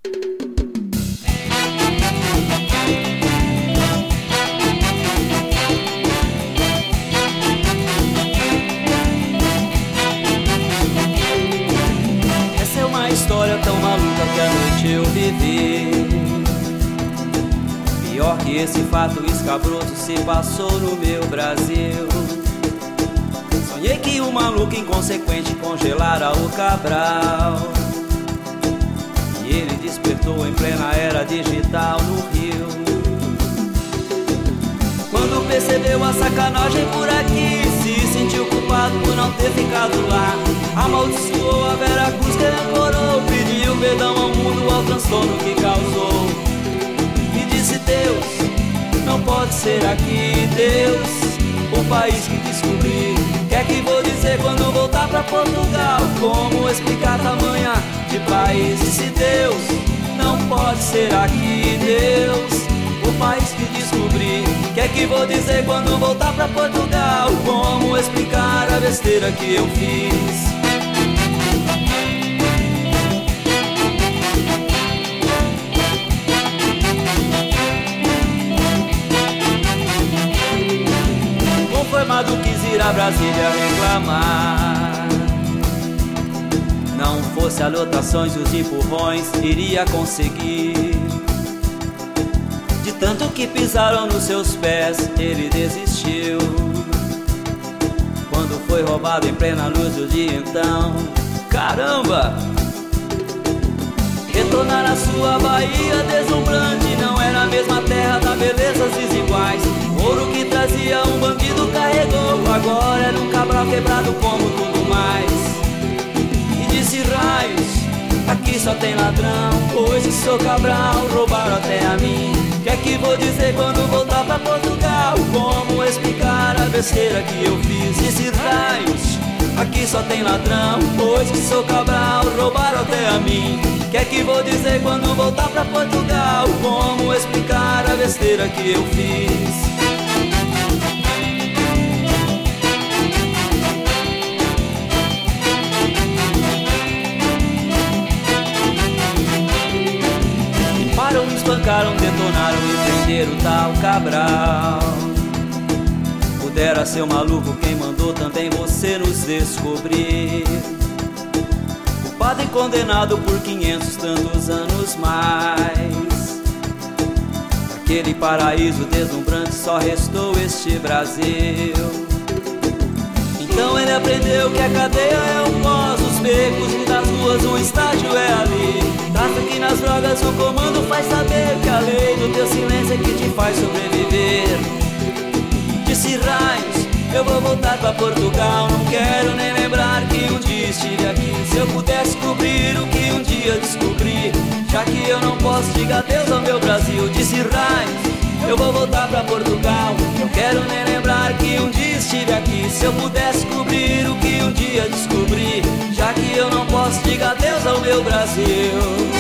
Essa é uma história tão maluca que à noite eu vivi. Pior que esse fato escabroso se passou no meu Brasil. Sonhei que um maluco inconsequente congelara o Cabral, e ele despertou em plena era digital no Rio. Quando percebeu a sacanagem por aqui, se sentiu culpado por não ter ficado lá. Amaldiçoou a Vera Cruz que ancorou, pediu perdão ao mundo, ao transtorno que causou. E disse: Deus, não pode ser aqui, Deus, o país que descobri. Que é que vou dizer quando voltar pra Portugal? Como explicar tamanha de país? Se Deus não pode ser aqui, Deus, o país que descobri. Que é que vou dizer quando voltar pra Portugal? Como explicar a besteira que eu fiz? Conformado quis ir a Brasília reclamar. Não fosse a lotações e os empurrões, iria conseguir. De tanto que pisaram nos seus pés, ele desistiu. Quando foi roubado em plena luz do dia, então, caramba! Retornar à sua Bahia deslumbrante, não era a mesma terra da belezas desiguais. Ouro que trazia um bandido carregou, agora era um Cabral quebrado como tudo mais. E disse: raios, aqui só tem ladrão, pois que sou Cabral, roubaram até a mim. Que é que vou dizer quando voltar pra Portugal? Como explicar a besteira que eu fiz? Disse: raios, aqui só tem ladrão, pois que sou Cabral, roubaram até a mim. Que é que vou dizer quando voltar pra Portugal? Como explicar a besteira que eu fiz? Limparam, espancaram, detonaram e prenderam o tal Cabral. Pudera ser o maluco quem mandou também você nos descobrir. Padre condenado por 500 tantos anos mais. Aquele paraíso deslumbrante só restou este Brasil. Então ele aprendeu que a cadeia é um pós, os becos e das ruas um estágio é ali. Tráfico nas drogas o comando faz saber que a lei do teu silêncio é que te faz sobreviver. Disse: raios, eu vou voltar pra Portugal, não quero nem lembrar que um dia estive aqui. Se eu pudesse cobrir o que um dia descobri, já que eu não posso, diga adeus ao meu Brasil. Disse: raios, eu vou voltar pra Portugal, não quero nem lembrar que um dia estive aqui. Se eu pudesse cobrir o que um dia descobri, já que eu não posso, diga adeus ao meu Brasil.